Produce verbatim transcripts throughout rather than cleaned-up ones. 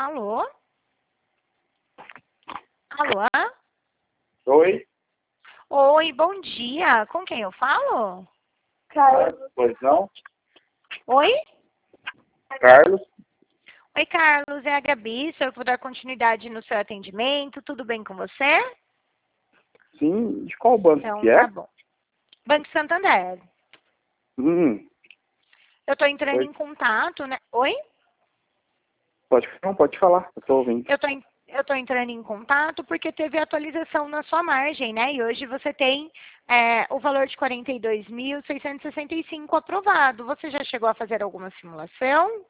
Alô? Alô? Oi? Oi, bom dia. Com quem eu falo? Carlos. Pois não? Oi? Carlos? Oi, Carlos. É a Gabi. Sou eu que vou dar continuidade no seu atendimento. Tudo bem com você? Sim. De qual banco Então, que é? tá bom. Banco Santander. Hum. Eu estou entrando Oi. em contato, né? Oi? Pode, não, pode falar. Eu tô ouvindo. Eu tô, en- eu tô entrando em contato porque teve atualização na sua margem, né? E hoje você tem é, o valor de quarenta e dois mil, seiscentos e sessenta e cinco aprovado. Você já chegou a fazer alguma simulação?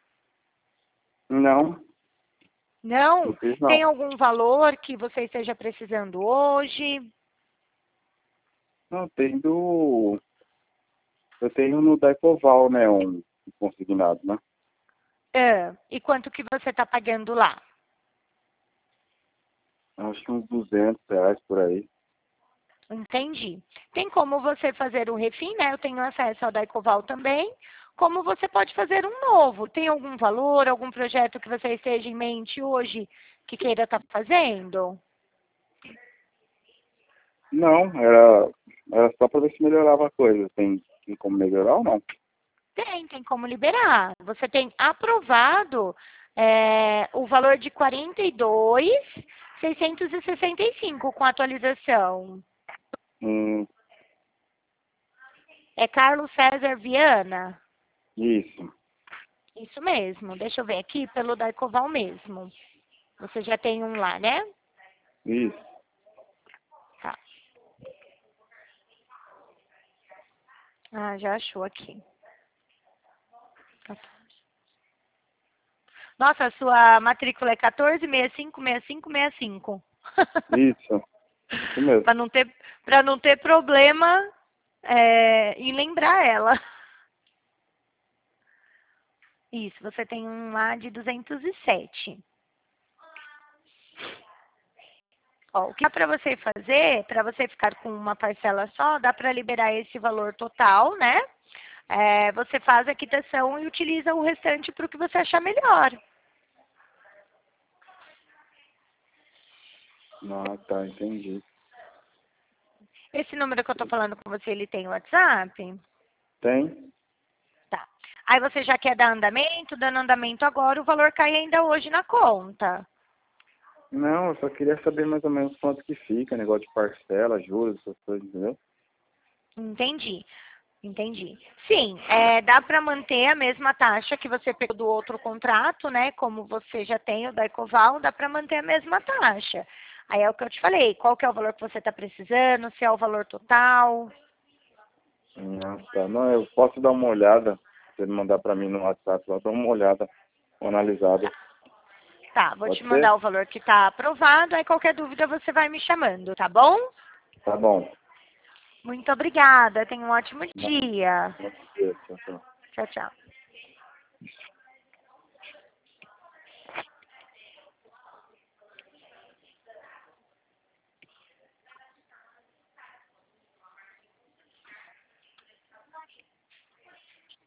Não. Não Não? fiz, Tem não. algum valor que você esteja precisando hoje? Não, tem do... Eu tenho no Daicoval, né? Um consignado, né? É. E quanto que você está pagando lá? Acho que uns duzentos reais por aí. Entendi. Tem como você fazer o refim, né? Eu tenho acesso ao Daicoval também. Como você pode fazer um novo? Tem algum valor, algum projeto que você esteja em mente hoje que queira estar fazendo? Não, era, era só pra ver se melhorava a coisa. Tem, tem como melhorar ou não? Tem, tem como liberar. Você tem aprovado é, o valor de quarenta e dois mil, seiscentos e sessenta e cinco com atualização. Hum, É Carlos César Viana? isso. Isso mesmo. Deixa eu ver aqui pelo Daicoval mesmo. Você já tem um lá, né? Isso. Tá. Ah, já achou aqui. Nossa, a sua matrícula é quatorze, sessenta e cinco, sessenta e cinco, sessenta e cinco. Isso. Isso mesmo. Para não ter, para não ter problema é, em lembrar ela. Isso, você tem um lá de duzentos e sete. Ó, o que dá para você fazer, para você ficar com uma parcela só, dá para liberar esse valor total, né? É, você faz a quitação e utiliza o restante para o que você achar melhor. Ah, tá, entendi. Esse número que eu estou falando com você, ele tem WhatsApp? Tem? Tá. Aí você já quer dar andamento, dando andamento agora, o valor cai ainda hoje na conta. Não, eu só queria saber mais ou menos quanto que fica, negócio de parcela, juros, essas coisas, entendeu? Entendi, entendi. Sim, é, dá para manter a mesma taxa que você pegou do outro contrato, né? Como você já tem o da Ecoval, dá para manter a mesma taxa. Aí é o que eu te falei, qual que é o valor que você está precisando, se é o valor total. Ah, tá. Não, eu posso dar uma olhada, se ele mandar pra mim no WhatsApp, eu dou uma olhada, uma analisada. Tá, vou te Pode ser? mandar o valor que está aprovado, aí qualquer dúvida você vai me chamando, tá bom? Tá bom. Muito obrigada, tenha um ótimo Não, dia. não, tchau, tchau. Tchau, tchau.